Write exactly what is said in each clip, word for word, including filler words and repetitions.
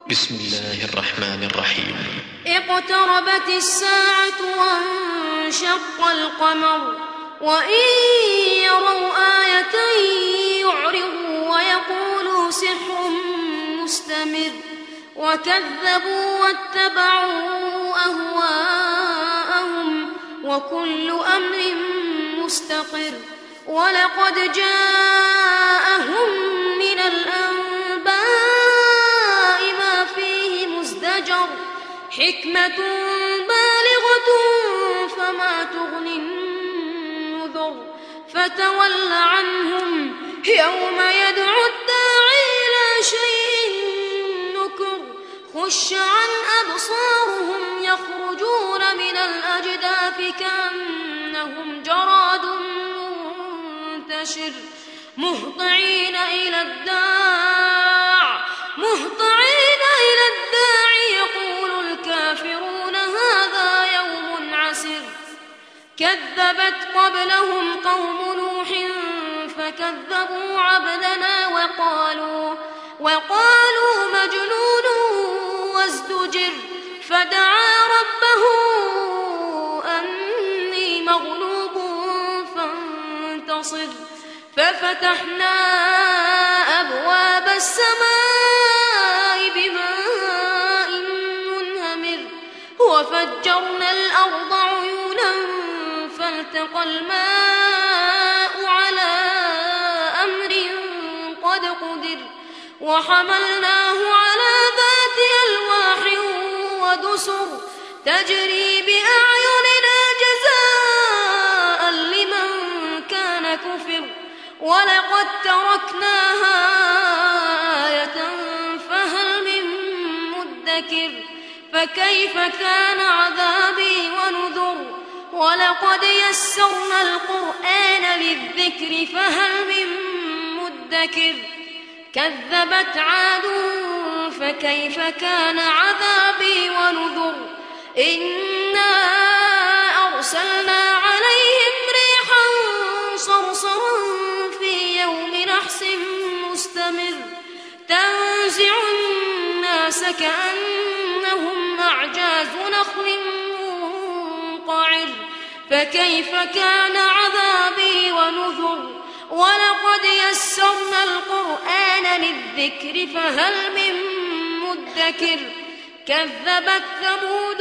بسم الله الرحمن الرحيم. اقتربت الساعة وانشق القمر وإن يروا آية يعرضوا ويقولوا سحر مستمر وكذبوا واتبعوا أهواءهم وكل أمر مستقر ولقد جاءهم من الأنباء ما فيه مزدجر حكمة بالغة فما تغني النذر فتول عنهم يوم يدعو الداعي إلى شيء نكر خش عن أبصارهم يخرجون من الأجداث كأنهم جراد منتشر مهطعين إلى الداع مهطعين إلى الداع يقول الكافرون هذا يوم عسر كذبت قبلهم قوم نوح فكذبوا عبدنا وقالوا وقالوا مجنون وازدجر فدعا ربه أني مغلوب فانتصر ففتحنا أبواب السماء بماء منهمر وفجرنا الأرض عيونا فالتقى الماء على أمر قد قدر وحملناه على ذات ألواح ودسر تجري بأعيننا جزاء لمن كان كفر ولقد تركناها آية فهل من مدكر فكيف كان عذابي ونذر ولقد يسرنا القرآن للذكر فهل من مدكر كذبت عاد فكيف كان عذابي ونذر إنا أرسلنا عليهم ريحا صرصرا في يوم نحس مستمر تنزع الناس كأنهم أعجاز نخل منقعر فكيف كان عذابي ونذر ولقد يسرنا القرآن للذكر فهل من مدكر كذبت ثمود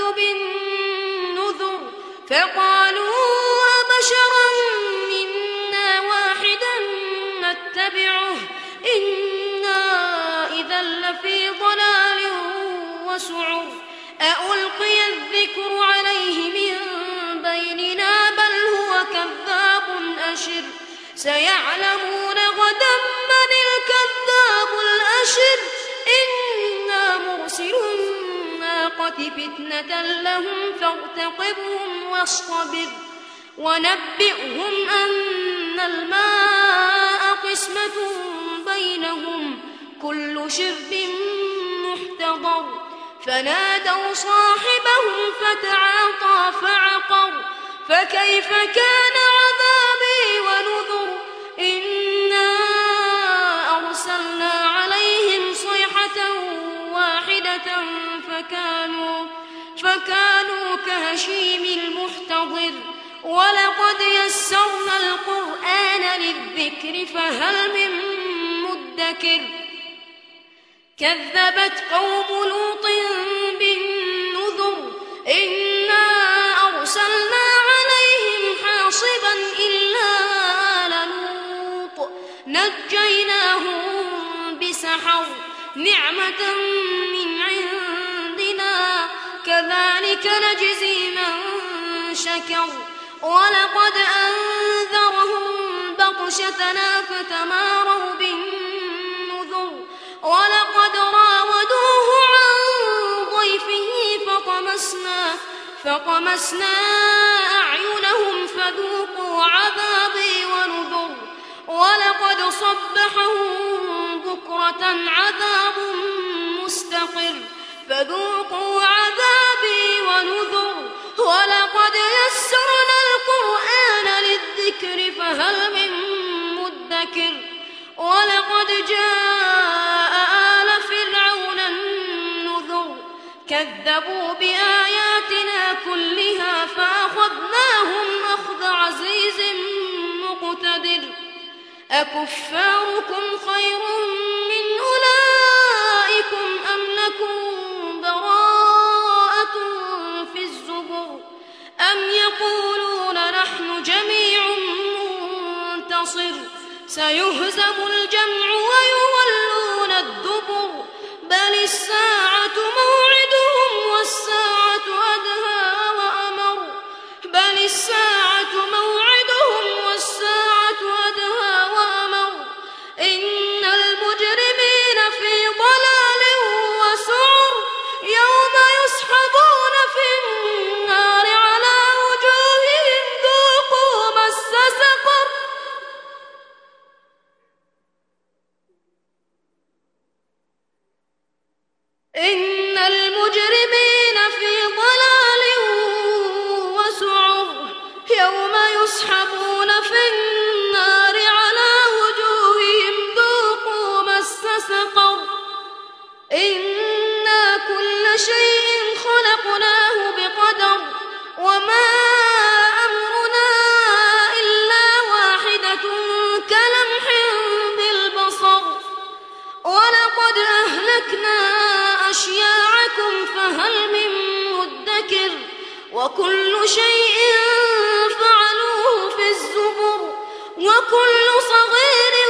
بالنذر فقالوا أبشرا منا واحدا نتبعه إنا إذا لفي ضلال وسعر أألقي الذكر عليه من بيننا بل هو كذاب أشر سيعلمون غدا من الكذاب الأشر إنا مرسل الناقة فتنة لهم فارتقبهم واصطبر ونبئهم أن الماء قسمة بينهم كل شرب محتضر فنادوا صاحبهم فتعاطى فعقر فكيف كان عذابي ونذر إنا أرسلنا عليهم صيحة واحدة فكانوا فكانوا كهشيم المحتضر ولقد يسرنا القرآن للذكر فهل من مدكر كذبت قوم لوط بالنذر إنا أرسلنا عليهم حاصبا إلا آل لوط نجيناهم بسحر نعمة من عندنا كذلك نجزي من شكر ولقد أنذرهم بطشتنا فتماروا بالنذر ولقد راودوه عن ضيفه فطمسنا فطمسنا أعينهم فذوقوا عذابي ونذر ولقد صبحهم بكرة عذاب مستقر فذوقوا عذابي ونذر ولقد يسرنا القرآن للذكر فهل من مدكر ولقد جاء آل فرعون كذبوا بآياتنا كلها فأخذناهم أخذ عزيز مقتدر أكفاركم خير من أولئكم أم لكم براءة في الزبر أم يقولون نحن جميع منتصر سيهزم الجمع ويولون الدبر بل الساعة موعدهم والساعة أدهى وأمر بل الساعة موعدهم والساعة أدهى وأمر إن المجرمين في ضلال وسعر يوم يسحبون في النار على وجوههم ذوقوا مس سقر إن المجرمين في ضلال وسعر يوم يسحبون في النار على وجوههم ذوقوا مس سقر إنا كل شيء خلقناه بقدر وما أمرنا إلا واحدة كلمح بالبصر ولقد أهلكنا أشياعكم فهل من مدكر وكل شيء فعلوه في الزبر وكل صغير